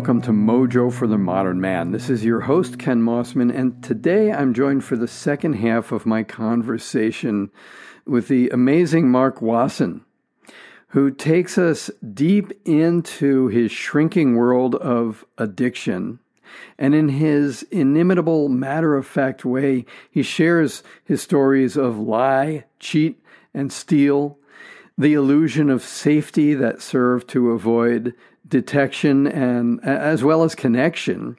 welcome to Mojo for the Modern Man. This is your host, Ken Mossman, and today I'm joined for the second half of my conversation with the amazing Mark Wasson, who takes us deep into his shrinking world of addiction. And in his inimitable, matter-of-fact way, he shares his stories of lie, cheat, and steal, the illusion of safety that served to avoid detection and as well as connection.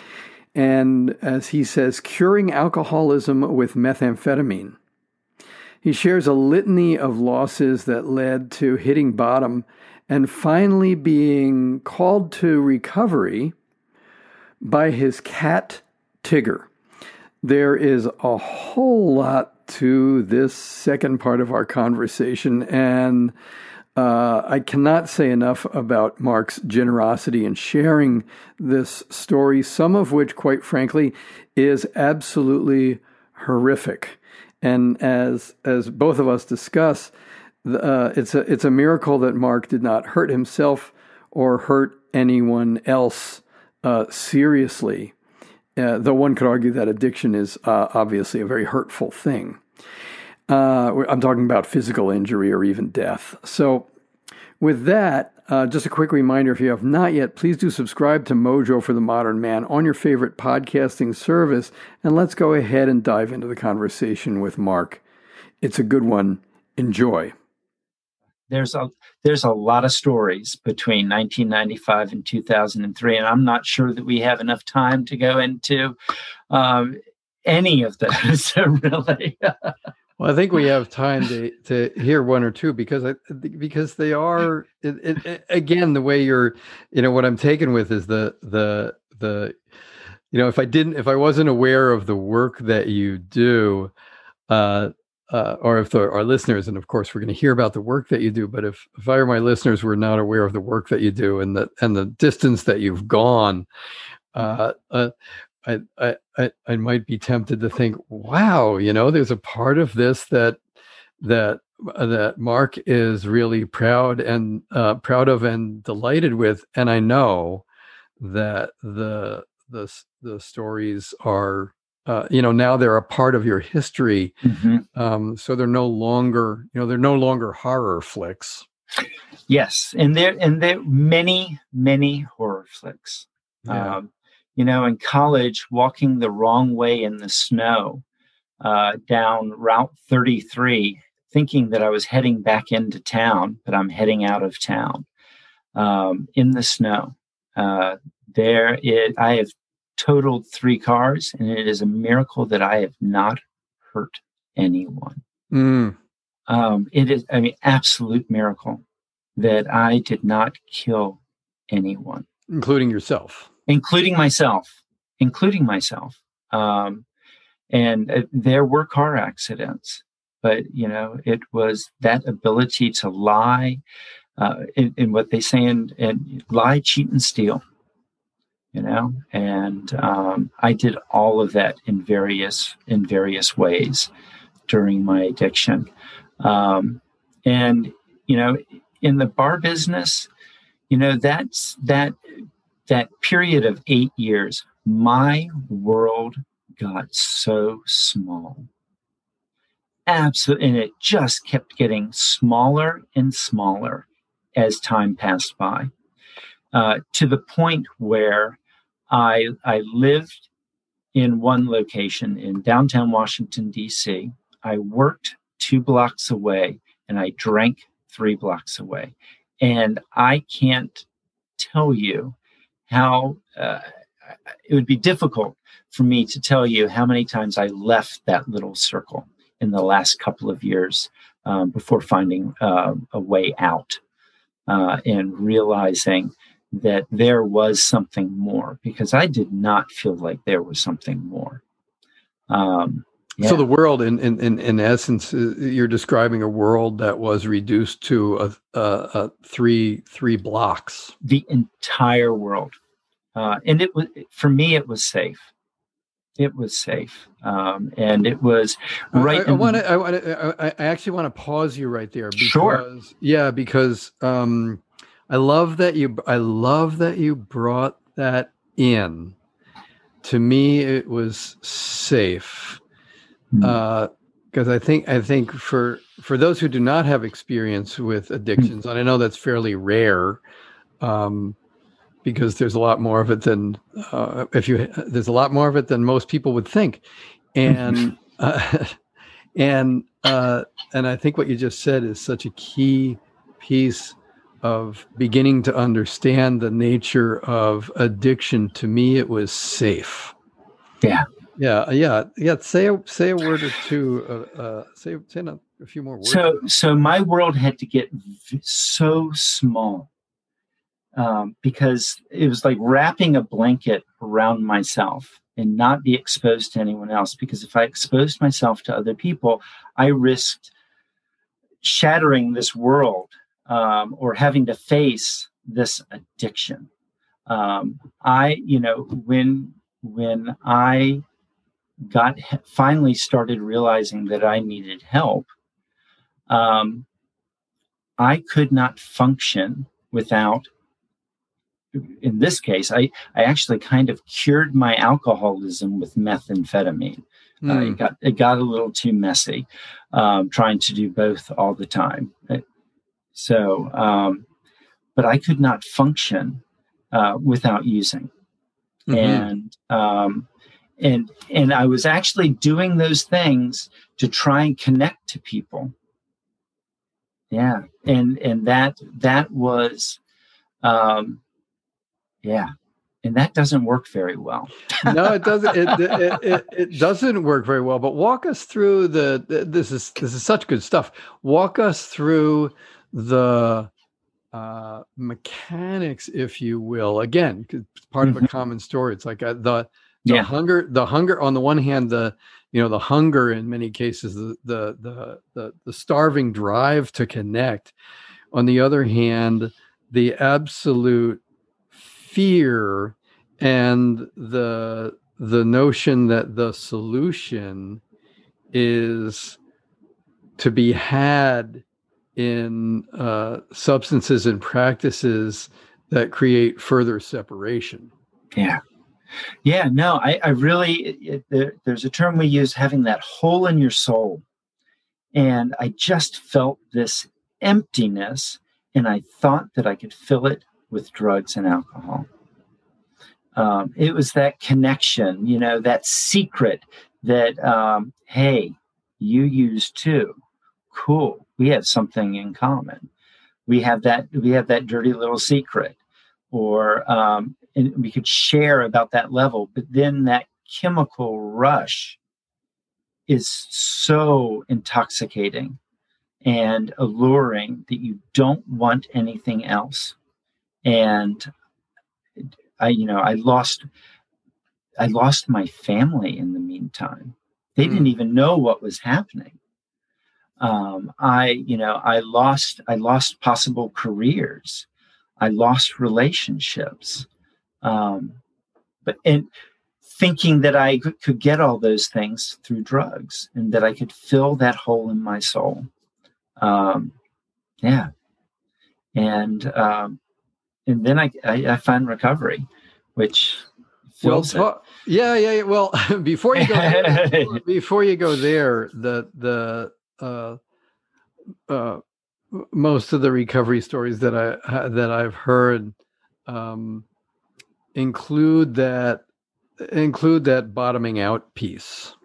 And as he says, curing alcoholism with methamphetamine. He shares a litany of losses that led to hitting bottom and finally being called to recovery by his cat, Tigger. There is a whole lot to this second part of our conversation, and I cannot say enough about Mark's generosity in sharing this story, some of which, quite frankly, is absolutely horrific. And as both of us discuss, it's a miracle that Mark did not hurt himself or hurt anyone else seriously. Though one could argue that addiction is obviously a very hurtful thing. I'm talking about physical injury or even death. So with that, just a quick reminder, if you have not yet, please do subscribe to Mojo for the Modern Man on your favorite podcasting service, and let's go ahead and dive into the conversation with Mark. It's a good one. Enjoy. There's a lot of stories between 1995 and 2003, and I'm not sure that we have enough time to go into any of those, really. Well, I think we have time to hear one or two because they are again, the way you're, what I'm taken with is the if I wasn't aware of the work that you do, or if our listeners, and of course we're going to hear about the work that you do, but if I or my listeners were not aware of the work that you do and the distance that you've gone, I might be tempted to think, wow, there's a part of this that Mark is really proud of and delighted with, and I know that the stories are, now they're a part of your history. Mm-hmm. So they're no longer horror flicks. Yes, and there many horror flicks. Yeah. In college, walking the wrong way in the snow down Route 33, thinking that I was heading back into town, but I'm heading out of town in the snow. I have totaled 3 cars, and it is a miracle that I have not hurt anyone. It is, absolute miracle that I did not kill anyone. Including yourself. Including myself. And there were car accidents, but, it was that ability to lie in what they say and lie, cheat, and steal, and I did all of that in various ways during my addiction. And, in the bar business, that's that period of 8 years, my world got so small. Absolutely. And it just kept getting smaller and smaller as time passed by, to the point where I lived in one location in downtown Washington, D.C. I worked 2 blocks away, and I drank 3 blocks away. And I can't tell you how it would be difficult for me to tell you how many times I left that little circle in the last couple of years before finding a way out and realizing that there was something more, because I did not feel like there was something more. So the world, in essence, you're describing a world that was reduced to three blocks. The entire world, and it was, for me, it was safe. It was safe, and it was right. I actually want to pause you right there. Because, sure. Yeah, because I love that you brought that in, to me, it was safe. Because I think for those who do not have experience with addictions, and I know that's fairly rare, because there's a lot more of it than there's a lot more of it than most people would think, and and I think what you just said is such a key piece of beginning to understand the nature of addiction. To me, it was safe. Yeah. Say a word or two. Say a few more words. So my world had to get so small, because it was like wrapping a blanket around myself and not be exposed to anyone else. Because if I exposed myself to other people, I risked shattering this world, or having to face this addiction. When I finally started realizing that I needed help, I could not function without, in this case, I actually kind of cured my alcoholism with methamphetamine. It got a little too messy, trying to do both all the time. But I could not function without using. And I was actually doing those things to try and connect to people. Yeah. And that was, and that doesn't work very well. No, it doesn't. It doesn't work very well. But walk us through this is such good stuff. Walk us through the mechanics, if you will. Again, it's part of a common story. It's like the hunger on the one hand, the hunger in many cases, the starving drive to connect. On the other hand, the absolute fear and the notion that the solution is to be had in substances and practices that create further separation. Yeah, no, I really, there's a term we use, having that hole in your soul. And I just felt this emptiness, and I thought that I could fill it with drugs and alcohol. It was that connection, that secret that, hey, you use too. Cool. We have something in common. We have that dirty little secret, or, and we could share about that level, but then that chemical rush is so intoxicating and alluring that you don't want anything else. And I lost my family in the meantime. They didn't even know what was happening. I lost possible careers. I lost relationships. But thinking that I could get all those things through drugs, and that I could fill that hole in my soul. And then I find recovery, which fills it. Well, before you go there, the most of the recovery stories that I've heard include that bottoming out piece.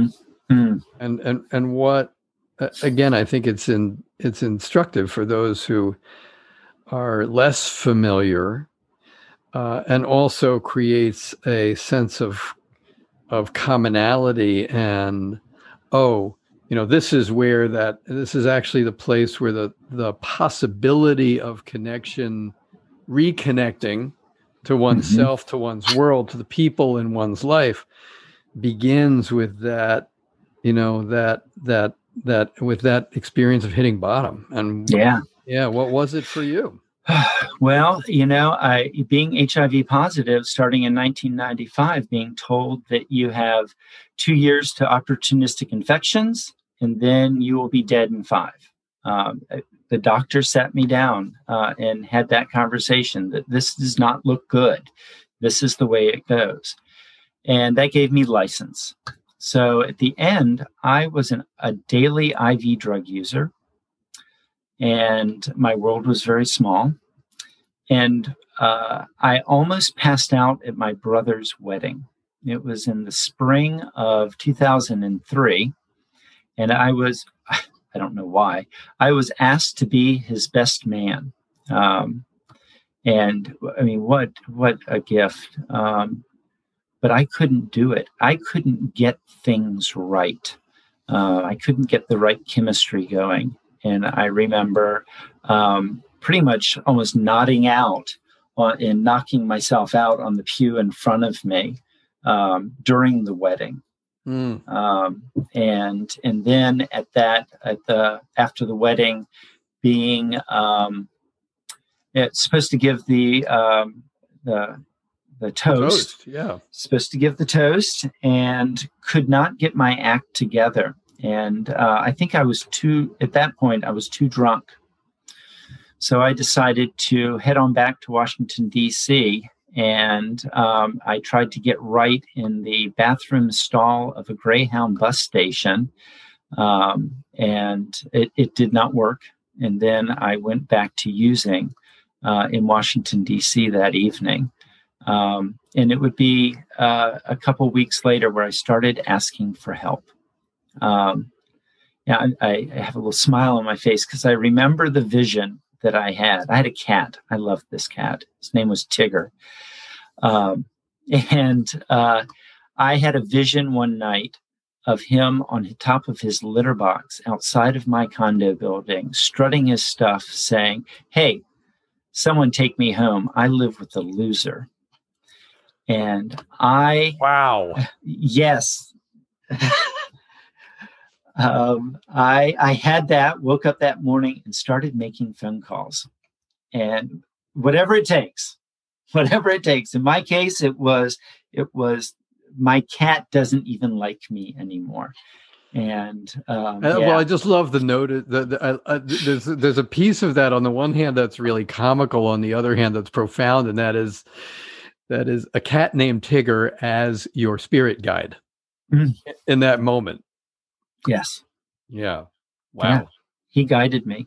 And what, again, I think it's instructive for those who are less familiar, and also creates a sense of commonality, and this is actually the place where the possibility of connection, reconnecting to oneself, to one's world, to the people in one's life, begins with that, with that experience of hitting bottom. And what was it for you? Well, being HIV positive, starting in 1995, being told that you have 2 years to opportunistic infections, and then you will be dead in 5. The doctor sat me down and had that conversation that this does not look good. This is the way it goes. And that gave me license. So at the end, I was a daily IV drug user, and my world was very small. And I almost passed out at my brother's wedding. It was in the spring of 2003. And I don't know why, I was asked to be his best man. And I mean, what a gift. But I couldn't do it. I couldn't get things right. I couldn't get the right chemistry going. And I remember pretty much almost nodding out and knocking myself out on the pew in front of me during the wedding. And then after the wedding, being it's supposed to give the toast. Yeah. Supposed to give the toast, and could not get my act together. And I think at that point, I was too drunk. So I decided to head on back to Washington, D.C., and I tried to get right in the bathroom stall of a Greyhound bus station, and it did not work. And then I went back to using in Washington, D.C. that evening. And it would be a couple weeks later where I started asking for help. I have a little smile on my face because I remember the vision that I had. I had a cat. I loved this cat. His name was Tigger. And I had a vision one night of him on the top of his litter box outside of my condo building, strutting his stuff, saying, "Hey, someone take me home. I live with a loser." And wow. Yes. I had that, woke up that morning and started making phone calls, and whatever it takes. In my case, it was my cat doesn't even like me anymore. And well, I just love the note. There's a piece of that on the one hand that's really comical, on the other hand that's profound, and that is a cat named Tigger as your spirit guide in that moment. Yes. Yeah. Wow. Yeah. He guided me.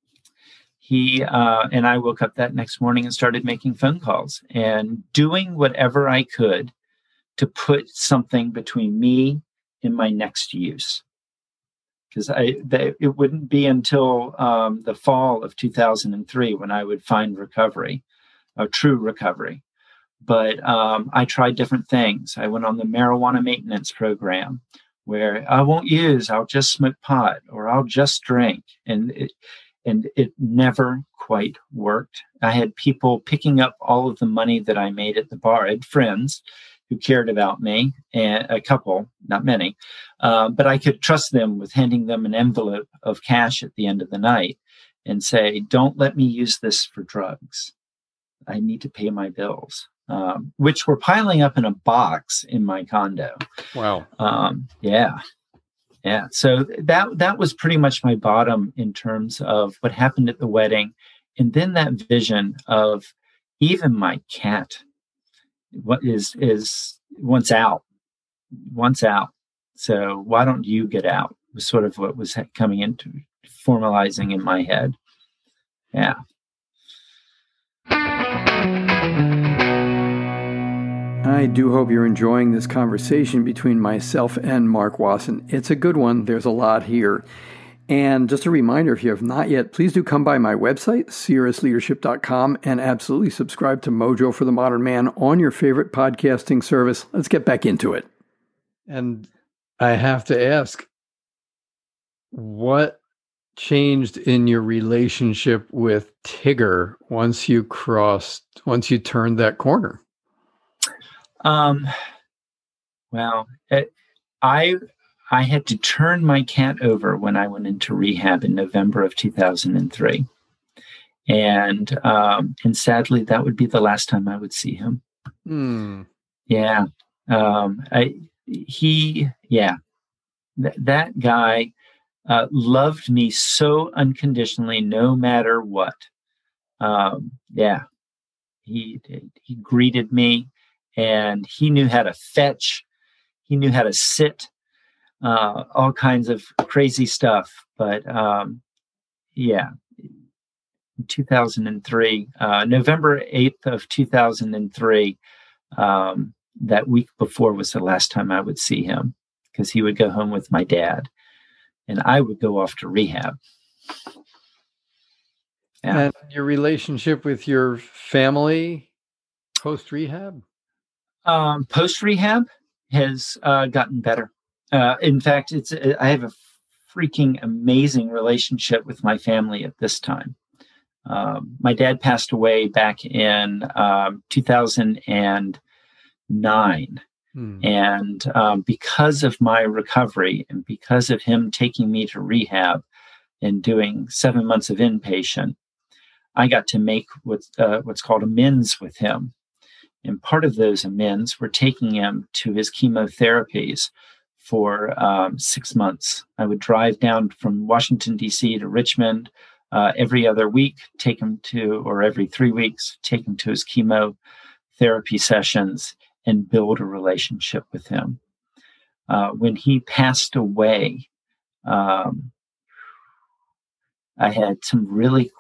And I woke up that next morning and started making phone calls and doing whatever I could to put something between me and my next use. Because it wouldn't be until the fall of 2003 when I would find recovery, a true recovery. But I tried different things. I went on the marijuana maintenance program where I won't use, I'll just smoke pot or I'll just drink. And it never quite worked. I had people picking up all of the money that I made at the bar. I had friends who cared about me, and a couple, not many, but I could trust them with handing them an envelope of cash at the end of the night and say, "Don't let me use this for drugs. I need to pay my bills," which were piling up in a box in my condo. Wow. Yeah. So that was pretty much my bottom in terms of what happened at the wedding. And then that vision of even my cat, what is wants out. So why don't you get out? Was sort of what was coming into formalizing in my head. Yeah. I do hope you're enjoying this conversation between myself and Mark Wasson. It's a good one. There's a lot here. And just a reminder, if you have not yet, please do come by my website, cirrusleadership.com, and absolutely subscribe to Mojo for the Modern Man on your favorite podcasting service. Let's get back into it. And I have to ask, what changed in your relationship with Tigger once you turned that corner? Well, I had to turn my cat over when I went into rehab in November of 2003. And sadly, that would be the last time I would see him. Yeah. That guy loved me so unconditionally, no matter what. He greeted me and he knew how to fetch. He knew how to sit, all kinds of crazy stuff. But yeah, 2003, November 8th of 2003, that week before was the last time I would see him, because he would go home with my dad and I would go off to rehab. Yeah. And your relationship with your family post-rehab? Post-rehab has gotten better. In fact, I have a freaking amazing relationship with my family at this time. My dad passed away back in 2009. And because of my recovery and because of him taking me to rehab and doing 7 months of inpatient, I got to make what's called amends with him. And part of those amends were taking him to his chemotherapies for 6 months. I would drive down from Washington, D.C. to Richmond every other week, or every 3 weeks, take him to his chemotherapy sessions and build a relationship with him. When he passed away, I had some really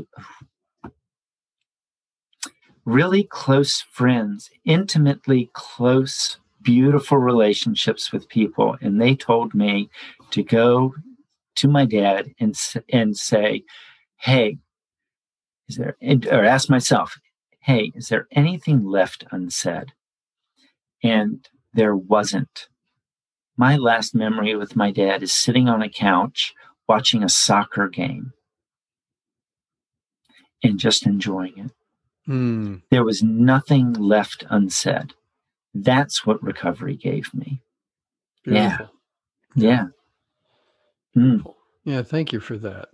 close friends, intimately close, beautiful relationships with people. And they told me to go to my dad and say, hey, or ask myself, hey, is there anything left unsaid? And there wasn't. My last memory with my dad is sitting on a couch watching a soccer game and just enjoying it. There was nothing left unsaid. That's what recovery gave me. Beautiful. Yeah. Yeah. Thank you for that.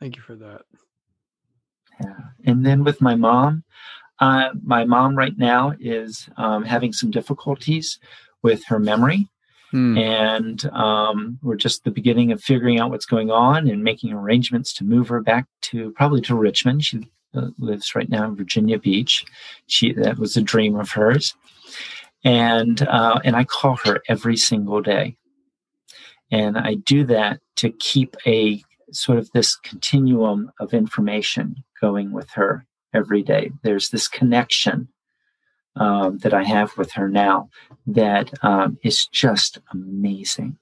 Yeah. And then with my mom right now is having some difficulties with her memory. And we're just at the beginning of figuring out what's going on and making arrangements to move her back probably to Richmond. She lives right now in Virginia Beach. That was a dream of hers. And I call her every single day. And I do that to keep a sort of this continuum of information going with her every day. There's this connection that I have with her now that is just amazing.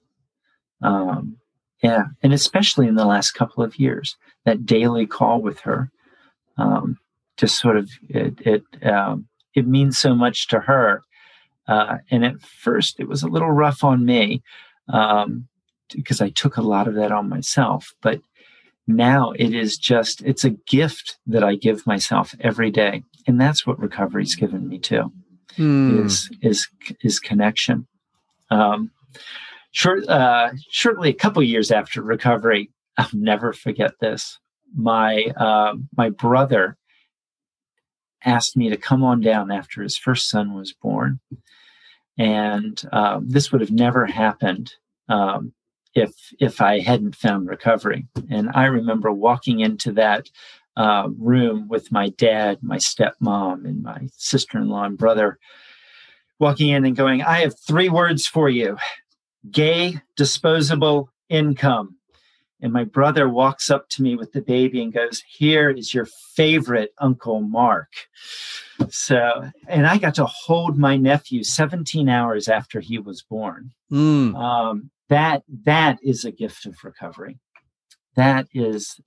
Yeah. And especially in the last couple of years, that daily call with her, just sort of, it means so much to her. And at first it was a little rough on me, because I took a lot of that on myself, but now it's a gift that I give myself every day. And that's what recovery's given me too, is connection. Shortly a couple years after recovery, I'll never forget this. My brother asked me to come on down after his first son was born. And this would have never happened if I hadn't found recovery. And I remember walking into that room with my dad, my stepmom, and my sister-in-law and brother, walking in and going, I have 3 words for you: gay disposable income. And my brother walks up to me with the baby and goes, here is your favorite Uncle Mark. So, and I got to hold my nephew 17 hours after he was born. That is a gift of recovery. That is,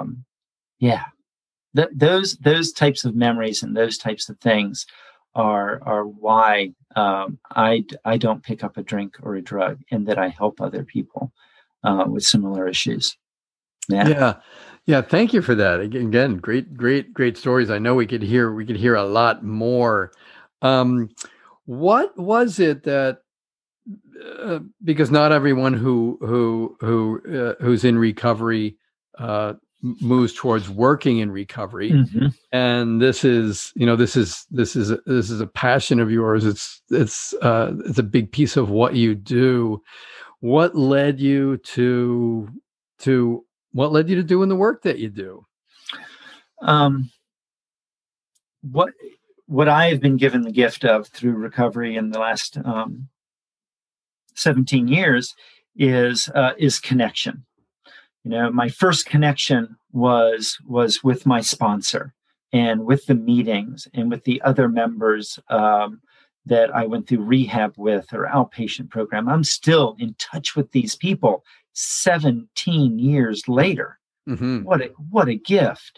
those types of memories and those types of things are why I don't pick up a drink or a drug, and that I help other people with similar issues. Yeah. Thank you for that. Again, great stories. I know we could hear a lot more. What was it that, because not everyone who's in recovery moves towards working in recovery, and this is a passion of yours. It's a big piece of what you do. What led you to doing the work that you do? what I have been given the gift of through recovery in the last 17 years is connection. My first connection was with my sponsor, and with the meetings, and with the other members that I went through rehab with, or outpatient program. I'm still in touch with these people 17 years later. Mm-hmm. What a gift.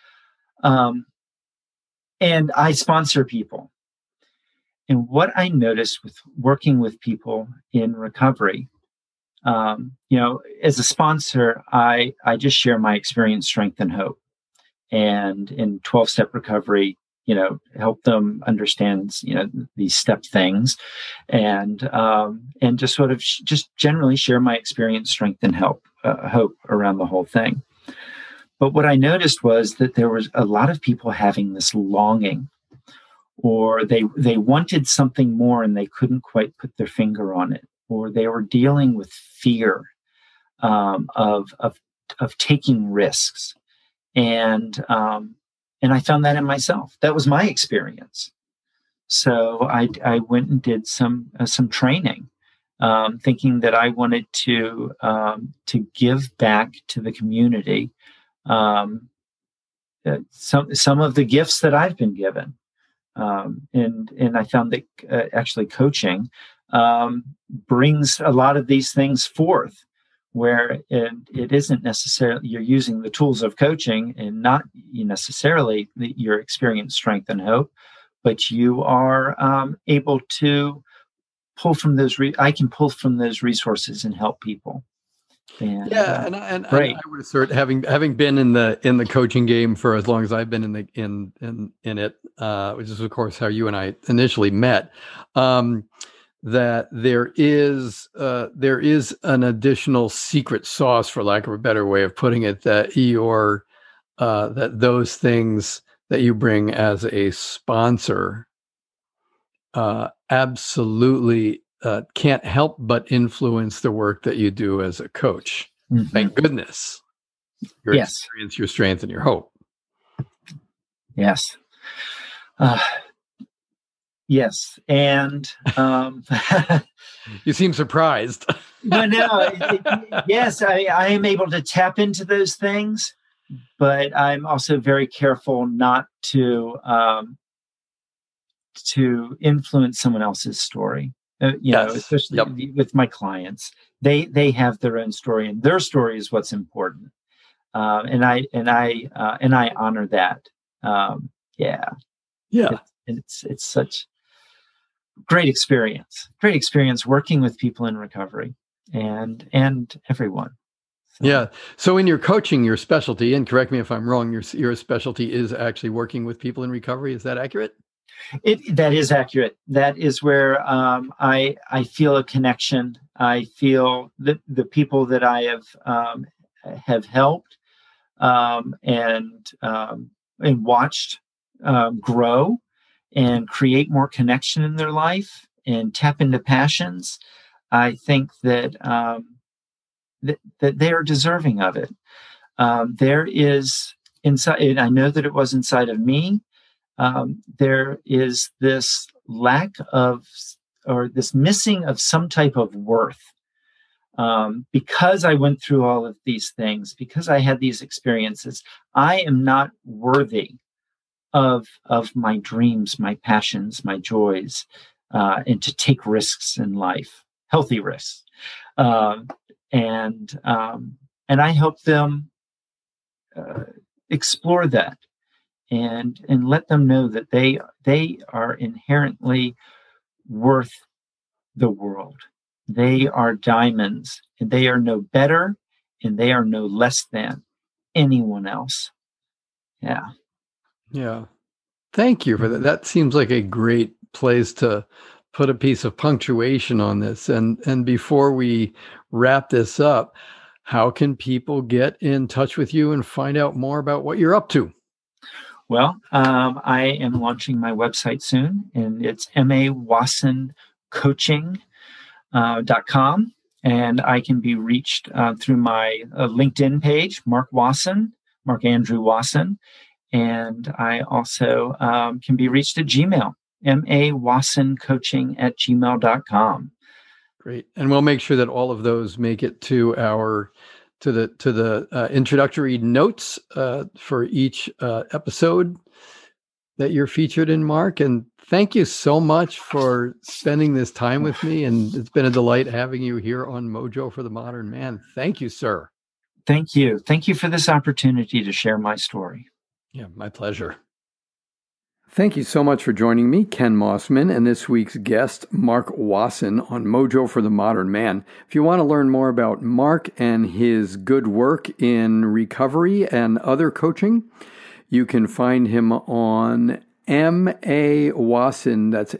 And I sponsor people. And what I noticed with working with people in recovery, as a sponsor, I just share my experience, strength, and hope. And in 12-step recovery, help them understand, these step things, and just sort of just generally share my experience, strength, and hope around the whole thing. But what I noticed was that there was a lot of people having this longing, or they wanted something more and they couldn't quite put their finger on it, or they were dealing with fear of taking risks, and I found that in myself. That was my experience. So I went and did some training, thinking that I wanted to give back to the community some of the gifts that I've been given, and I found that actually coaching brings a lot of these things forth, where it isn't necessarily you're using the tools of coaching and not necessarily your experience, strength, and hope, but you are able to pull from those. I can pull from those resources and help people. And, and I would assert, having been in the coaching game for as long as I've been in it, which is of course how you and I initially met, that there is an additional secret sauce, for lack of a better way of putting it, that that those things that you bring as a sponsor absolutely can't help but influence the work that you do as a coach. Mm-hmm. Thank goodness. Your experience, your strength, and your hope. Yes. Yes. And you seem surprised. Yes, I am able to tap into those things, but I'm also very careful not to influence someone else's story. Especially with my clients, they have their own story, and their story is what's important. And I honor that. It's such great experience working with people in recovery and everyone. So. Yeah. So in your coaching, your specialty, and correct me if I'm wrong, your specialty is actually working with people in recovery. Is that accurate? That is accurate. That is where I feel a connection. I feel that the people that I have helped and watched grow and create more connection in their life and tap into passions. I think that that they are deserving of it. There is inside, and I know that it was inside of me. There is this lack of, or this missing of some type of worth. Because I went through all of these things, because I had these experiences, I am not worthy of my dreams, my passions, my joys, and to take risks in life, healthy risks. And I help them explore that. And let them know that they are inherently worth the world. They are diamonds, and they are no better, and they are no less than anyone else. Yeah. Yeah. Thank you for that. That seems like a great place to put a piece of punctuation on this. And before we wrap this up, how can people get in touch with you and find out more about what you're up to? Well, I am launching my website soon, and it's mawasoncoaching.com, and I can be reached through my LinkedIn page, Mark Andrew Wasson, And I also can be reached at Gmail, mawasoncoaching@gmail.com. Great. And we'll make sure that all of those make it to the introductory notes for each episode that you're featured in, Mark. And thank you so much for spending this time with me. And it's been a delight having you here on Mojo for the Modern Man. Thank you, sir. Thank you. Thank you for this opportunity to share my story. Yeah, my pleasure. Thank you so much for joining me, Ken Mossman, and this week's guest, Mark Wasson, on Mojo for the Modern Man. If you want to learn more about Mark and his good work in recovery and other coaching, you can find him on M.A. Wasson, that's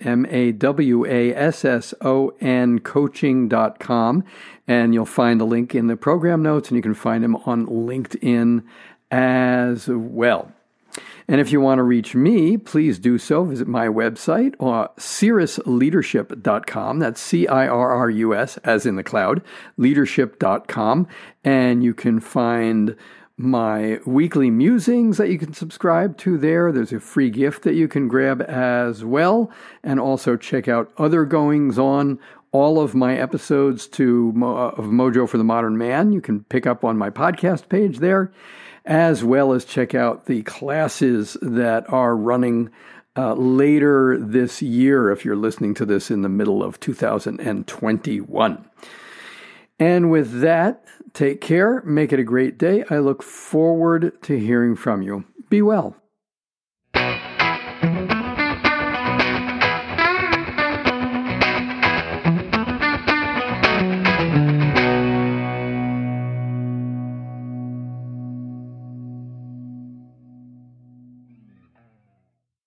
MAWASSON coaching.com, and you'll find a link in the program notes, and you can find him on LinkedIn as well. And if you want to reach me, please do so. Visit my website, cirrusleadership.com. That's CIRRUS, as in the cloud, leadership.com. And you can find my weekly musings that you can subscribe to there. There's a free gift that you can grab as well. And also check out other goings on. All of my episodes of Mojo for the Modern Man, you can pick up on my podcast page there, as well as check out the classes that are running later this year if you're listening to this in the middle of 2021. And with that, take care. Make it a great day. I look forward to hearing from you. Be well.